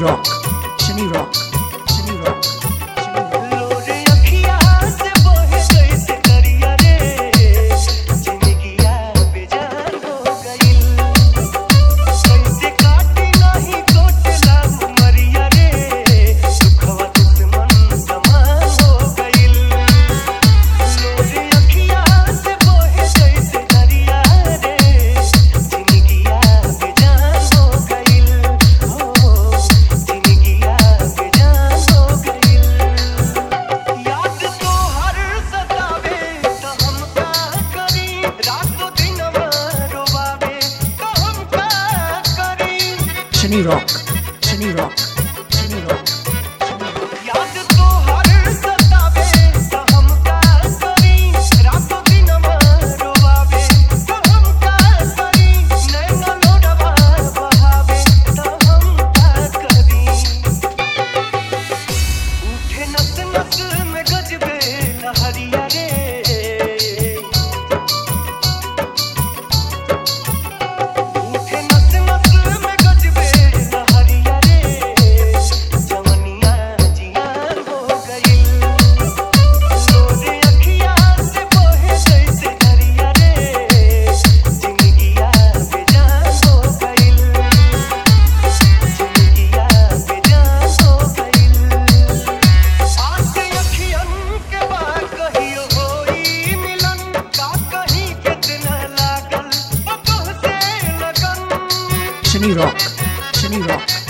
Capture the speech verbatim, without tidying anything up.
Rock, Shani Rock, Shani Rock, Shani Rock. लोरे अखिया से बहे जैसे दरिया रे, जिंदगिया बेजान हो गइल। कैसे काटी नाही कोटला उमरिया रे, दुखवा दुश्मन समान हो गइल। लोरे अखिया से बहे जैसे दरिया रे, जिंदगिया बेजान हो गइल। हो जिंदगिया बेजान हो गइल। याद तोहर सतावे त हम का करी, रातों दिनवा रोवावे त हम का करी। Shani Rock, Shani Rock, Shani Rock. याद तोहर सतावे त हम का करी, रातों दिनवा रोवावे त हम का करी। नैना लोडवा बहावे त हम का करी। उठे नस नस में गजबे लहरिया रे, उठे नस नस में गजबे लहरिया रे, जवनिया जियान हो गइल। लोरे अखिया से बहे जैसे दरिया रे, जिंदगिया बेजान हो गइल। जिंदगिया बेजान हो गइल। आस अखियन के बाद कहियो होई मिलन, का कहीं कितना लागल बतह से लगन। Shani Rock, Shani Rock,